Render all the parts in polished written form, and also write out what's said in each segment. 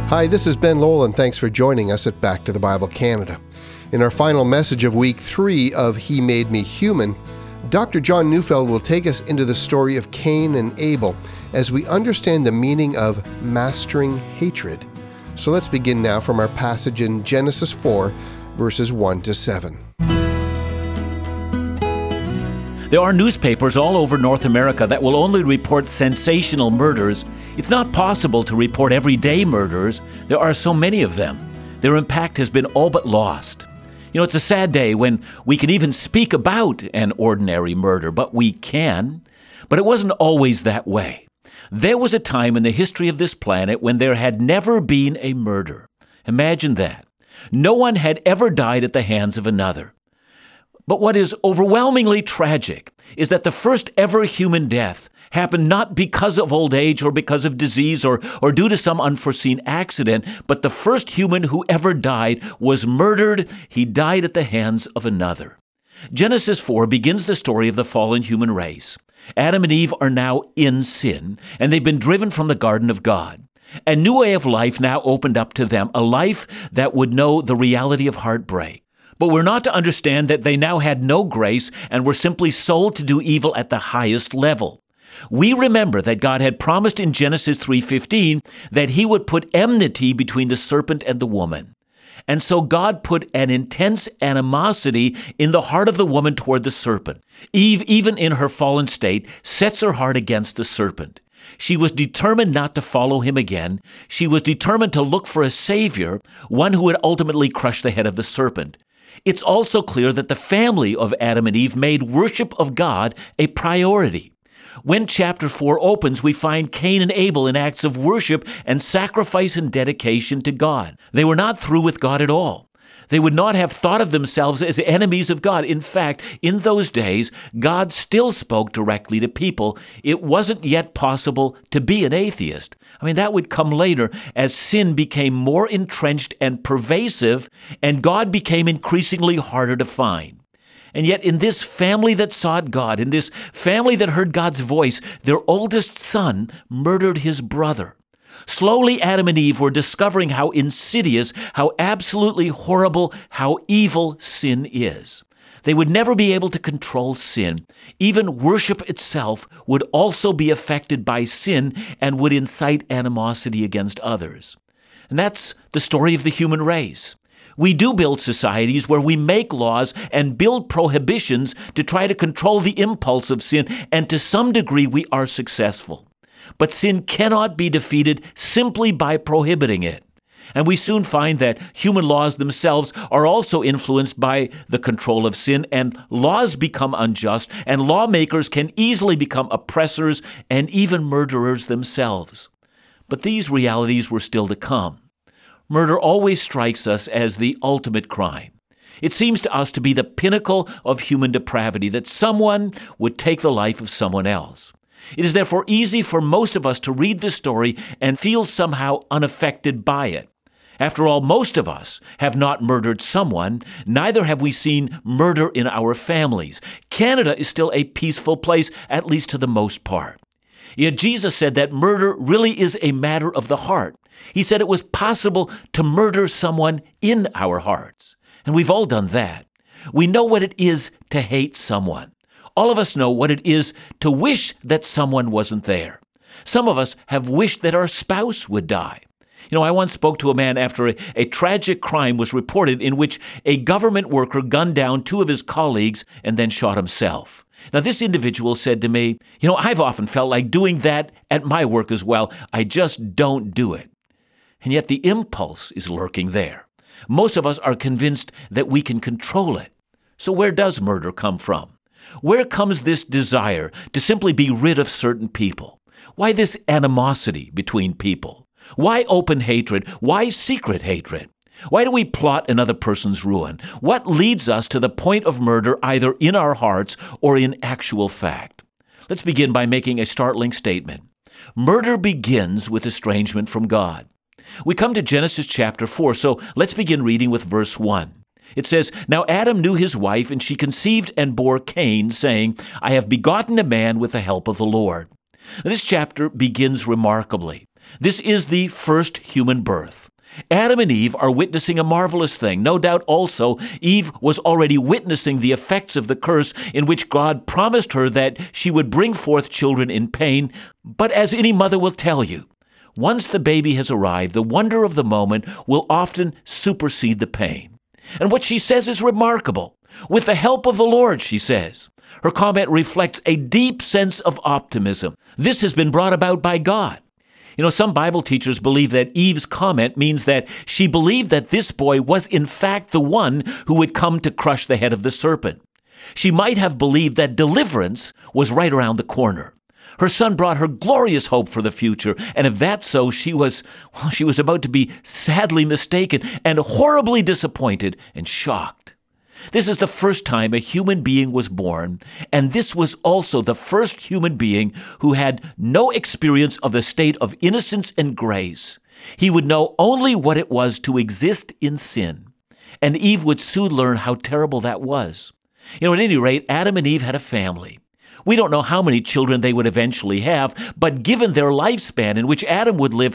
Hi, this is Ben Lowell, and thanks for joining us at Back to the Bible Canada. In our final message of Week 3 of He Made Me Human, Dr. John Neufeld will take us into the story of Cain and Abel as we understand the meaning of mastering hatred. So let's begin now from our passage in Genesis 4, verses 1 to 7. There are newspapers all over North America that will only report sensational murders. It's not possible to report everyday murders. There are so many of them. Their impact has been all but lost. It's a sad day when we can even speak about an ordinary murder, but we can. But it wasn't always that way. There was a time in the history of this planet when there had never been a murder. Imagine that. No one had ever died at the hands of another. But what is overwhelmingly tragic is that the first ever human death happened not because of old age or because of disease or due to some unforeseen accident, but the first human who ever died was murdered. He died at the hands of another. Genesis 4 begins the story of the fallen human race. Adam and Eve are now in sin, and they've been driven from the garden of God. A new way of life now opened up to them, a life that would know the reality of heartbreak. But we're not to understand that they now had no grace and were simply sold to do evil at the highest level. We remember that God had promised in Genesis 3:15 that he would put enmity between the serpent and the woman. And so God put an intense animosity in the heart of the woman toward the serpent. Eve, even in her fallen state, sets her heart against the serpent. She was determined not to follow him again. She was determined to look for a savior, one who would ultimately crush the head of the serpent. It's also clear that the family of Adam and Eve made worship of God a priority. When chapter 4 opens, we find Cain and Abel in acts of worship and sacrifice and dedication to God. They were not through with God at all. They would not have thought of themselves as enemies of God. In fact, in those days, God still spoke directly to people. It wasn't yet possible to be an atheist. That would come later as sin became more entrenched and pervasive, and God became increasingly harder to find. And yet in this family that sought God, in this family that heard God's voice, their oldest son murdered his brother. Slowly, Adam and Eve were discovering how insidious, how absolutely horrible, how evil sin is. They would never be able to control sin. Even worship itself would also be affected by sin and would incite animosity against others. And that's the story of the human race. We do build societies where we make laws and build prohibitions to try to control the impulse of sin, and to some degree we are successful. But sin cannot be defeated simply by prohibiting it. And we soon find that human laws themselves are also influenced by the control of sin, and laws become unjust, and lawmakers can easily become oppressors and even murderers themselves. But these realities were still to come. Murder always strikes us as the ultimate crime. It seems to us to be the pinnacle of human depravity, that someone would take the life of someone else. It is therefore easy for most of us to read this story and feel somehow unaffected by it. After all, most of us have not murdered someone, neither have we seen murder in our families. Canada is still a peaceful place, at least to the most part. Yet Jesus said that murder really is a matter of the heart. He said it was possible to murder someone in our hearts. And we've all done that. We know what it is to hate someone. All of us know what it is to wish that someone wasn't there. Some of us have wished that our spouse would die. I once spoke to a man after a tragic crime was reported in which a government worker gunned down two of his colleagues and then shot himself. Now, this individual said to me, I've often felt like doing that at my work as well. I just don't do it. And yet the impulse is lurking there. Most of us are convinced that we can control it. So where does murder come from? Where comes this desire to simply be rid of certain people? Why this animosity between people? Why open hatred? Why secret hatred? Why do we plot another person's ruin? What leads us to the point of murder, either in our hearts or in actual fact? Let's begin by making a startling statement. Murder begins with estrangement from God. We come to Genesis chapter 4, so let's begin reading with verse 1. It says, "Now Adam knew his wife, and she conceived and bore Cain, saying, I have begotten a man with the help of the Lord." Now, this chapter begins remarkably. This is the first human birth. Adam and Eve are witnessing a marvelous thing. No doubt also Eve was already witnessing the effects of the curse in which God promised her that she would bring forth children in pain. But as any mother will tell you, once the baby has arrived, the wonder of the moment will often supersede the pain. And what she says is remarkable. With the help of the Lord, she says. Her comment reflects a deep sense of optimism. This has been brought about by God. Some Bible teachers believe that Eve's comment means that she believed that this boy was in fact the one who would come to crush the head of the serpent. She might have believed that deliverance was right around the corner. Her son brought her glorious hope for the future, and if that's so, she was about to be sadly mistaken and horribly disappointed and shocked. This is the first time a human being was born, and this was also the first human being who had no experience of the state of innocence and grace. He would know only what it was to exist in sin, and Eve would soon learn how terrible that was. At any rate, Adam and Eve had a family. We don't know how many children they would eventually have, but given their lifespan, in which Adam would live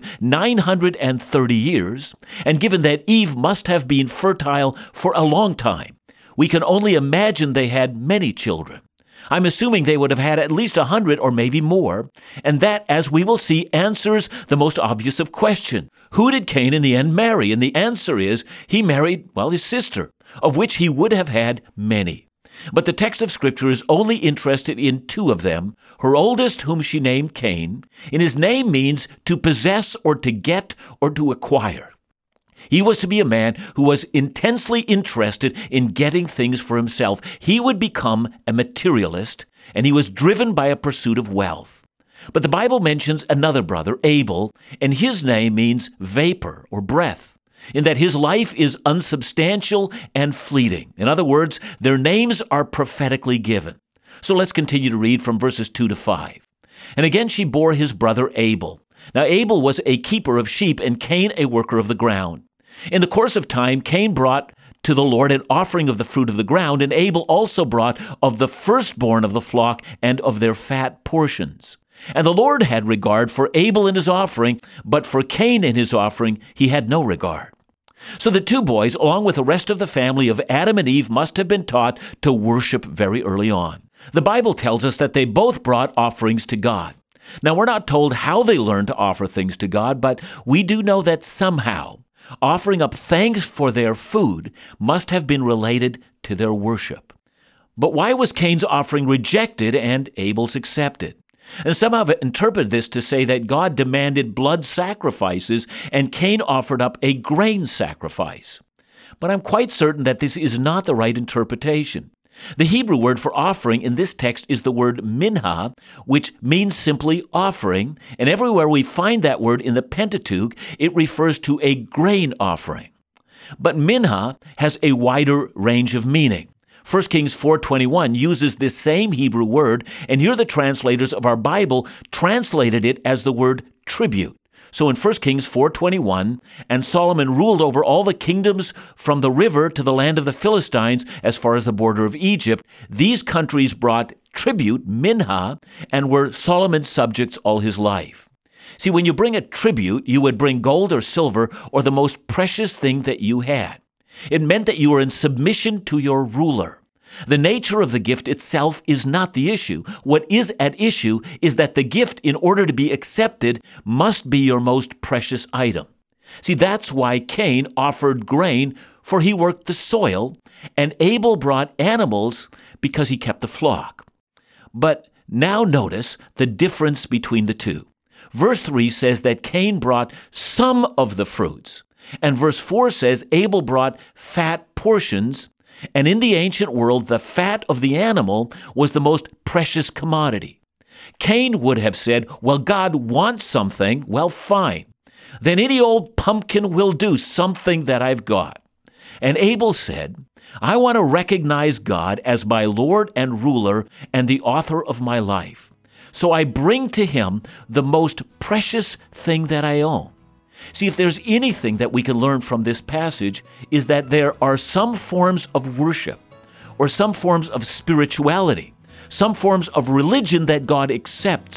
930 years, and given that Eve must have been fertile for a long time, we can only imagine they had many children. I'm assuming they would have had at least 100 or maybe more, and that, as we will see, answers the most obvious of questions. Who did Cain in the end marry? And the answer is, he married, his sister, of which he would have had many. But the text of Scripture is only interested in two of them, her oldest, whom she named Cain, and his name means to possess or to get or to acquire. He was to be a man who was intensely interested in getting things for himself. He would become a materialist, and he was driven by a pursuit of wealth. But the Bible mentions another brother, Abel, and his name means vapor or breath, in that his life is unsubstantial and fleeting. In other words, their names are prophetically given. So let's continue to read from verses 2 to 5. And again she bore his brother Abel. Now Abel was a keeper of sheep, and Cain a worker of the ground. In the course of time, Cain brought to the Lord an offering of the fruit of the ground, and Abel also brought of the firstborn of the flock and of their fat portions. And the Lord had regard for Abel and his offering, but for Cain and his offering he had no regard. So the two boys, along with the rest of the family of Adam and Eve, must have been taught to worship very early on. The Bible tells us that they both brought offerings to God. Now, we're not told how they learned to offer things to God, but we do know that somehow offering up thanks for their food must have been related to their worship. But why was Cain's offering rejected and Abel's accepted? And some have interpreted this to say that God demanded blood sacrifices and Cain offered up a grain sacrifice. But I'm quite certain that this is not the right interpretation. The Hebrew word for offering in this text is the word minha, which means simply offering, and everywhere we find that word in the Pentateuch, it refers to a grain offering. But minha has a wider range of meaning. 1 Kings 4:21 uses this same Hebrew word, and here the translators of our Bible translated it as the word tribute. So in 1 Kings 4:21, and Solomon ruled over all the kingdoms from the river to the land of the Philistines as far as the border of Egypt. These countries brought tribute, minha, and were Solomon's subjects all his life. See, when you bring a tribute, you would bring gold or silver or the most precious thing that you had. It meant that you were in submission to your ruler. The nature of the gift itself is not the issue. What is at issue is that the gift, in order to be accepted, must be your most precious item. See, that's why Cain offered grain, for he worked the soil, and Abel brought animals because he kept the flock. But now notice the difference between the two. Verse 3 says that Cain brought some of the fruits, and verse 4 says Abel brought fat portions. And in the ancient world, the fat of the animal was the most precious commodity. Cain would have said, well, God wants something, well, fine. Then any old pumpkin will do, something that I've got. And Abel said, I want to recognize God as my Lord and ruler and the author of my life. So I bring to him the most precious thing that I own. See, if there's anything that we can learn from this passage, is that there are some forms of worship or some forms of spirituality, some forms of religion that God accepts,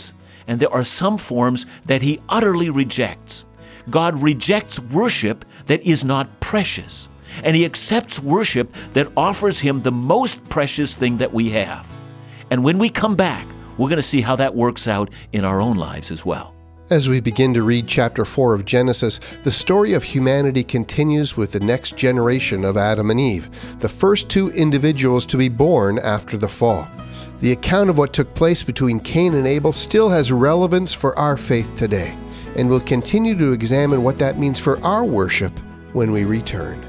and there are some forms that he utterly rejects. God rejects worship that is not precious, and he accepts worship that offers him the most precious thing that we have. And when we come back, we're going to see how that works out in our own lives as well. As we begin to read chapter 4 of Genesis, the story of humanity continues with the next generation of Adam and Eve, the first two individuals to be born after the fall. The account of what took place between Cain and Abel still has relevance for our faith today, and we'll continue to examine what that means for our worship when we return.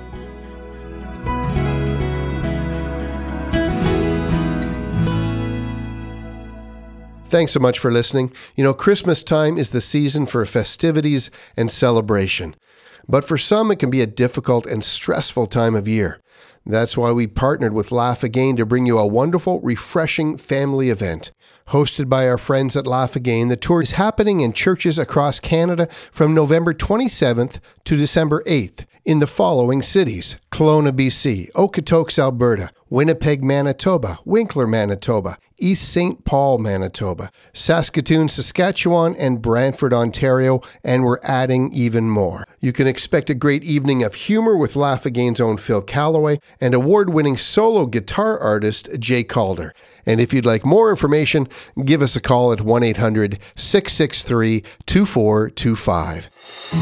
Thanks so much for listening. Christmas time is the season for festivities and celebration. But for some, it can be a difficult and stressful time of year. That's why we partnered with Laugh Again to bring you a wonderful, refreshing family event. Hosted by our friends at Laugh Again, the tour is happening in churches across Canada from November 27th to December 8th in the following cities: Kelowna, BC, Okotoks, Alberta, Winnipeg, Manitoba, Winkler, Manitoba, East St. Paul, Manitoba, Saskatoon, Saskatchewan, and Brantford, Ontario, and we're adding even more. You can expect a great evening of humor with Laugh Again's own Phil Callaway and award-winning solo guitar artist Jay Calder. And if you'd like more information, give us a call at 1-800-663-2425.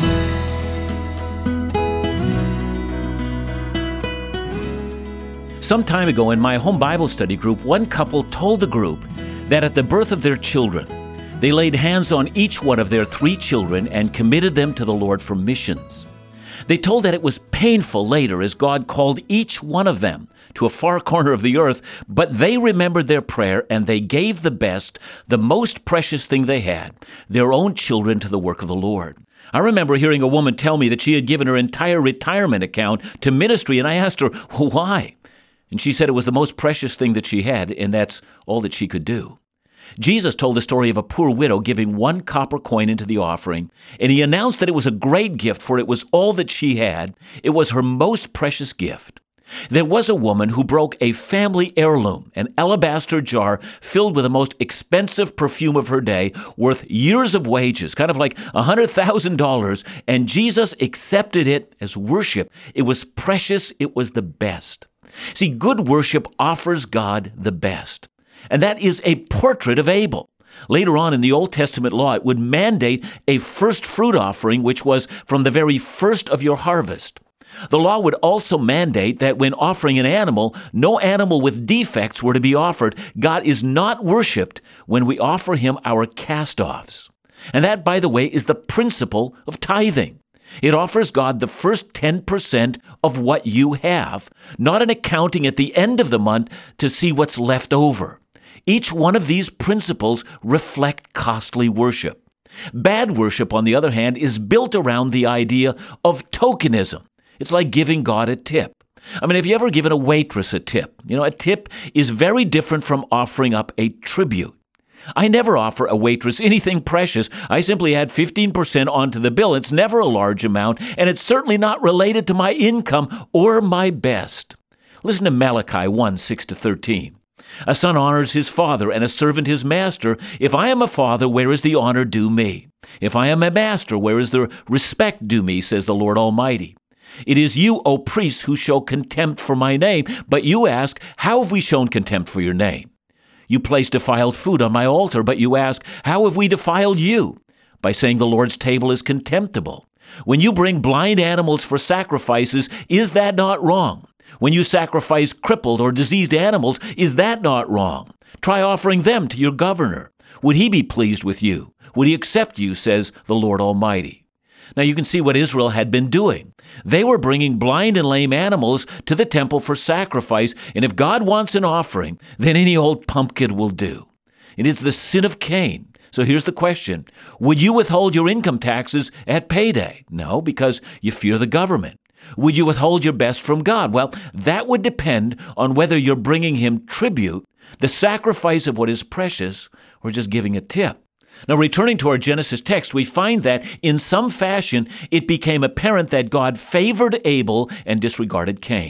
Some time ago in my home Bible study group, one couple told the group that at the birth of their children, they laid hands on each one of their 3 children and committed them to the Lord for missions. They told that it was painful later as God called each one of them to a far corner of the earth, but they remembered their prayer and they gave the best, the most precious thing they had, their own children, to the work of the Lord. I remember hearing a woman tell me that she had given her entire retirement account to ministry, and I asked her, why? And she said it was the most precious thing that she had, and that's all that she could do. Jesus told the story of a poor widow giving 1 copper coin into the offering, and he announced that it was a great gift, for it was all that she had. It was her most precious gift. There was a woman who broke a family heirloom, an alabaster jar filled with the most expensive perfume of her day, worth years of wages, kind of like $100,000, and Jesus accepted it as worship. It was precious. It was the best. See, good worship offers God the best. And that is a portrait of Abel. Later on in the Old Testament law, it would mandate a first fruit offering, which was from the very first of your harvest. The law would also mandate that when offering an animal, no animal with defects were to be offered. God is not worshipped when we offer him our cast-offs. And that, by the way, is the principle of tithing. It offers God the first 10% of what you have, not an accounting at the end of the month to see what's left over. Each one of these principles reflect costly worship. Bad worship, on the other hand, is built around the idea of tokenism. It's like giving God a tip. I mean, have you ever given a waitress a tip? A tip is very different from offering up a tribute. I never offer a waitress anything precious. I simply add 15% onto the bill. It's never a large amount, and it's certainly not related to my income or my best. Listen to Malachi 1:6-13. A son honors his father, and a servant his master. If I am a father, where is the honor due me? If I am a master, where is the respect due me, says the Lord Almighty. It is you, O priests, who show contempt for my name. But you ask, how have we shown contempt for your name? You place defiled food on my altar, but you ask, how have we defiled you? By saying the Lord's table is contemptible. When you bring blind animals for sacrifices, is that not wrong? When you sacrifice crippled or diseased animals, is that not wrong? Try offering them to your governor. Would he be pleased with you? Would he accept you, says the Lord Almighty? Now you can see what Israel had been doing. They were bringing blind and lame animals to the temple for sacrifice, and if God wants an offering, then any old pumpkin will do. It is the sin of Cain. So here's the question. Would you withhold your income taxes at payday? No, because you fear the government. Would you withhold your best from God? Well, that would depend on whether you're bringing him tribute, the sacrifice of what is precious, or just giving a tip. Now, returning to our Genesis text, we find that in some fashion, it became apparent that God favored Abel and disregarded Cain.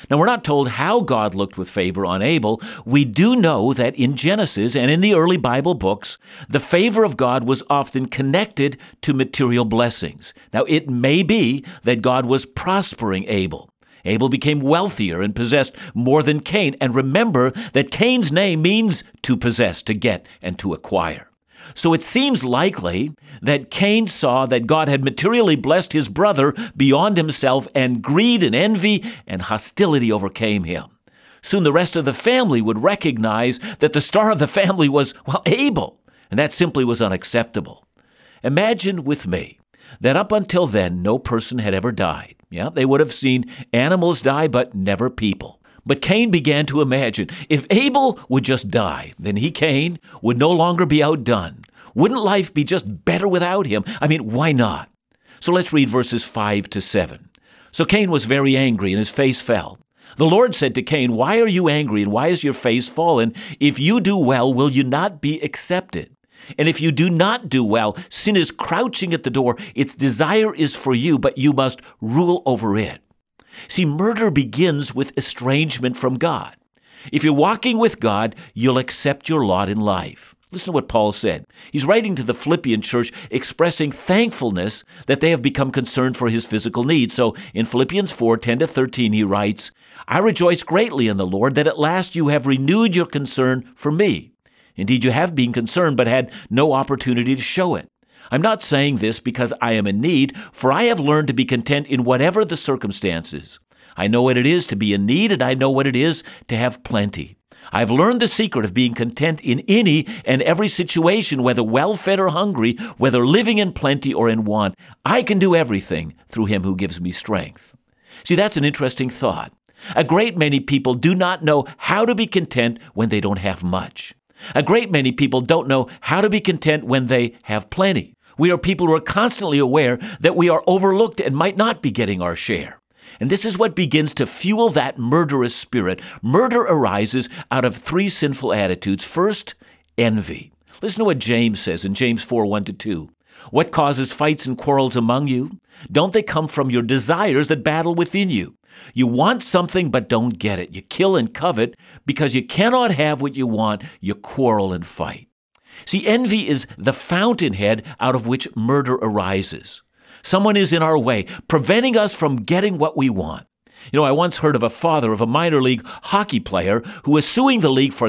Now, we're not told how God looked with favor on Abel. We do know that in Genesis and in the early Bible books, the favor of God was often connected to material blessings. Now, it may be that God was prospering Abel. Abel became wealthier and possessed more than Cain. And remember that Cain's name means to possess, to get, and to acquire. So it seems likely that Cain saw that God had materially blessed his brother beyond himself, and greed and envy and hostility overcame him. Soon the rest of the family would recognize that the star of the family was, Abel, and that simply was unacceptable. Imagine with me that up until then, no person had ever died. Yeah, they would have seen animals die, but never people. But Cain began to imagine, if Abel would just die, then he, Cain, would no longer be outdone. Wouldn't life be just better without him? I mean, why not? So let's read verses 5 to 7. So Cain was very angry, and his face fell. The Lord said to Cain, "Why are you angry, and why is your face fallen? If you do well, will you not be accepted? And if you do not do well, sin is crouching at the door. Its desire is for you, but you must rule over it." See, murder begins with estrangement from God. If you're walking with God, you'll accept your lot in life. Listen to what Paul said. He's writing to the Philippian church, expressing thankfulness that they have become concerned for his physical needs. So in Philippians 4:10-13, he writes, "I rejoice greatly in the Lord that at last you have renewed your concern for me. Indeed, you have been concerned, but had no opportunity to show it. I'm not saying this because I am in need, for I have learned to be content in whatever the circumstances. I know what it is to be in need, and I know what it is to have plenty. I've learned the secret of being content in any and every situation, whether well-fed or hungry, whether living in plenty or in want. I can do everything through him who gives me strength." See, that's an interesting thought. A great many people do not know how to be content when they don't have much. A great many people don't know how to be content when they have plenty. We are people who are constantly aware that we are overlooked and might not be getting our share. And this is what begins to fuel that murderous spirit. Murder arises out of three sinful attitudes. First, envy. Listen to what James says in James 4:1-2. "What causes fights and quarrels among you? Don't they come from your desires that battle within you? You want something but don't get it. You kill and covet because you cannot have what you want. You quarrel and fight." See, envy is the fountainhead out of which murder arises. Someone is in our way, preventing us from getting what we want. I once heard of a father of a minor league hockey player who was suing the league for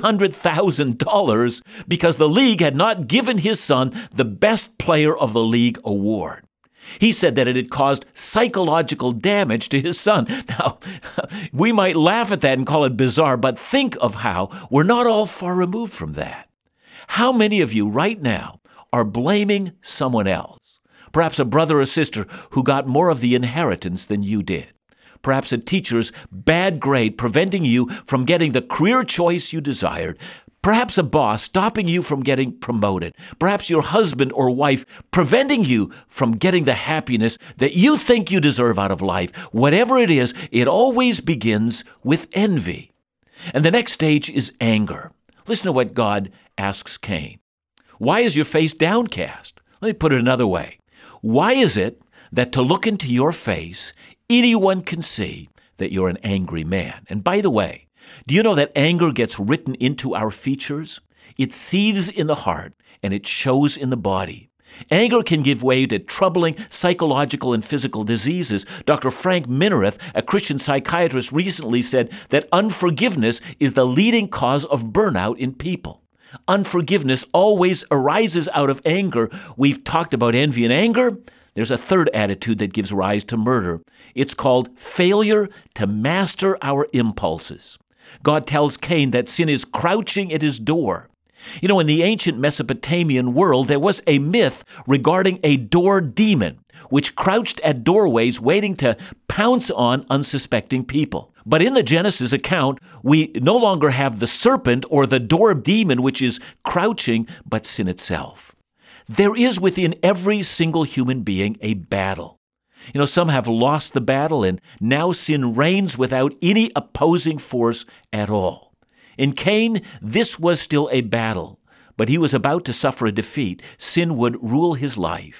$300,000 because the league had not given his son the best player of the league award. He said that it had caused psychological damage to his son. Now, we might laugh at that and call it bizarre, but think of how we're not all far removed from that. How many of you right now are blaming someone else? Perhaps a brother or sister who got more of the inheritance than you did. Perhaps a teacher's bad grade preventing you from getting the career choice you desired. Perhaps a boss stopping you from getting promoted. Perhaps your husband or wife preventing you from getting the happiness that you think you deserve out of life. Whatever it is, it always begins with envy. And the next stage is anger. Listen to what God asks Cain. "Why is your face downcast?" Let me put it another way. Why is it that to look into your face, anyone can see that you're an angry man? And by the way, do you know that anger gets written into our features? It seethes in the heart and it shows in the body. Anger can give way to troubling psychological and physical diseases. Dr. Frank Minirth, a Christian psychiatrist, recently said that unforgiveness is the leading cause of burnout in people. Unforgiveness always arises out of anger. We've talked about envy and anger. There's a third attitude that gives rise to murder. It's called failure to master our impulses. God tells Cain that sin is crouching at his door. In the ancient Mesopotamian world, there was a myth regarding a door demon, which crouched at doorways waiting to pounce on unsuspecting people. But in the Genesis account, we no longer have the serpent or the door demon, which is crouching, but sin itself. There is within every single human being a battle. Some have lost the battle, and now sin reigns without any opposing force at all. In Cain, this was still a battle, but he was about to suffer a defeat. Sin would rule his life.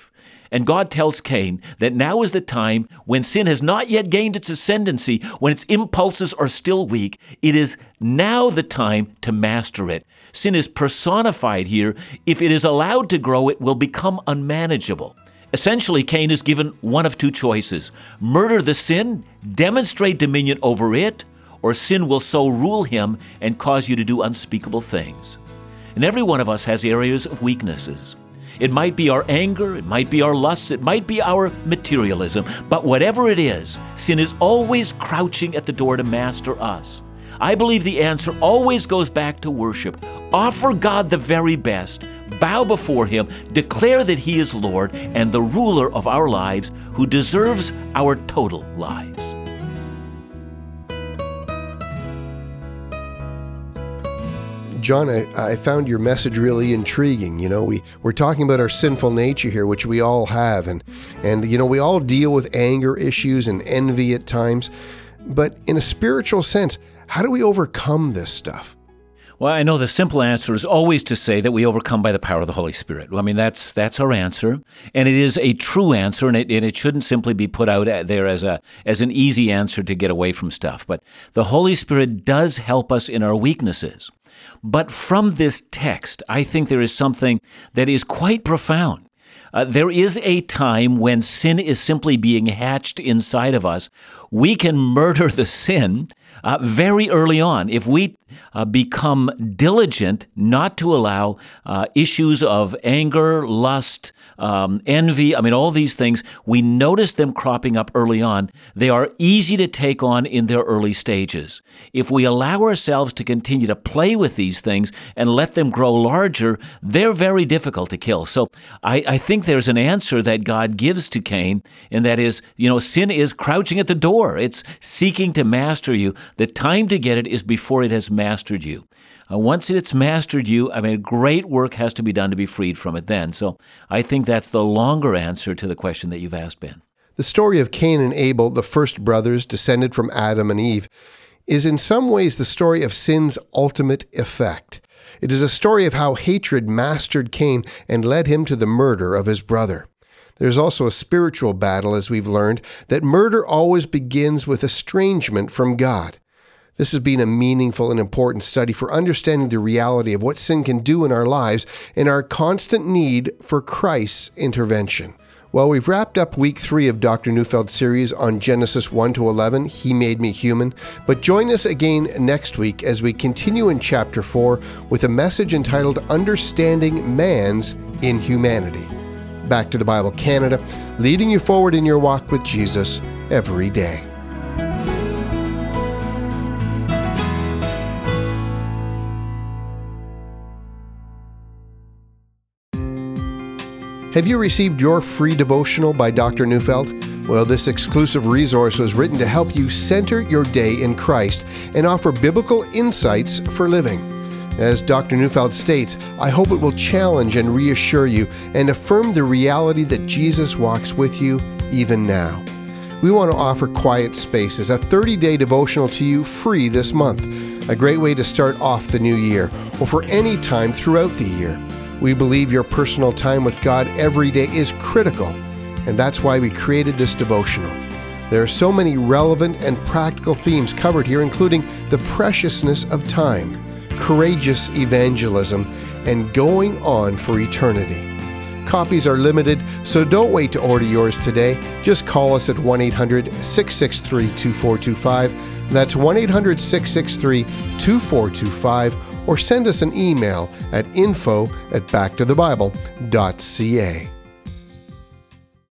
And God tells Cain that now is the time when sin has not yet gained its ascendancy, when its impulses are still weak. It is now the time to master it. Sin is personified here. If it is allowed to grow, it will become unmanageable. Essentially, Cain is given one of two choices: murder the sin, demonstrate dominion over it, or sin will so rule him and cause you to do unspeakable things. And every one of us has areas of weaknesses. It might be our anger, it might be our lusts, it might be our materialism, but whatever it is, sin is always crouching at the door to master us. I believe the answer always goes back to worship. Offer God the very best. Bow before Him. Declare that He is Lord and the ruler of our lives, who deserves our total lives. John, I found your message really intriguing. We're talking about our sinful nature here, which we all have. And we all deal with anger issues and envy at times. But in a spiritual sense, how do we overcome this stuff? Well, I know the simple answer is always to say that we overcome by the power of the Holy Spirit. I mean, that's our answer, and it is a true answer, and it shouldn't simply be put out there as an easy answer to get away from stuff. But the Holy Spirit does help us in our weaknesses. But from this text, I think there is something that is quite profound. There is a time when sin is simply being hatched inside of us. We can murder the sin very early on if we become diligent not to allow issues of anger, lust, envy, all these things. We notice them cropping up early on. They are easy to take on in their early stages. If we allow ourselves to continue to play with these things and let them grow larger, they're very difficult to kill. So I think there's an answer that God gives to Cain, and that is, sin is crouching at the door. It's seeking to master you. The time to get it is before it has mastered you. Once it's mastered you, great work has to be done to be freed from it then. So I think that's the longer answer to the question that you've asked, Ben. The story of Cain and Abel, the first brothers descended from Adam and Eve, is in some ways the story of sin's ultimate effect. It is a story of how hatred mastered Cain and led him to the murder of his brother. There's also a spiritual battle, as we've learned, that murder always begins with estrangement from God. This has been a meaningful and important study for understanding the reality of what sin can do in our lives and our constant need for Christ's intervention. Well, we've wrapped up week 3 of Dr. Neufeld's series on Genesis 1-11, He Made Me Human, but join us again next week as we continue in chapter 4 with a message entitled Understanding Man's Inhumanity. Back to the Bible Canada, leading you forward in your walk with Jesus every day. Have you received your free devotional by Dr. Neufeld? Well, this exclusive resource was written to help you center your day in Christ and offer biblical insights for living. As Dr. Neufeld states, I hope it will challenge and reassure you and affirm the reality that Jesus walks with you even now. We want to offer Quiet Spaces, a 30-day devotional to you free this month, a great way to start off the new year or for any time throughout the year. We believe your personal time with God every day is critical, and that's why we created this devotional. There are so many relevant and practical themes covered here, including the preciousness of time, courageous evangelism, and going on for eternity. Copies are limited, so don't wait to order yours today. Just call us at 1-800-663-2425. That's 1-800-663-2425. Or send us an email at info@backtothebible.ca.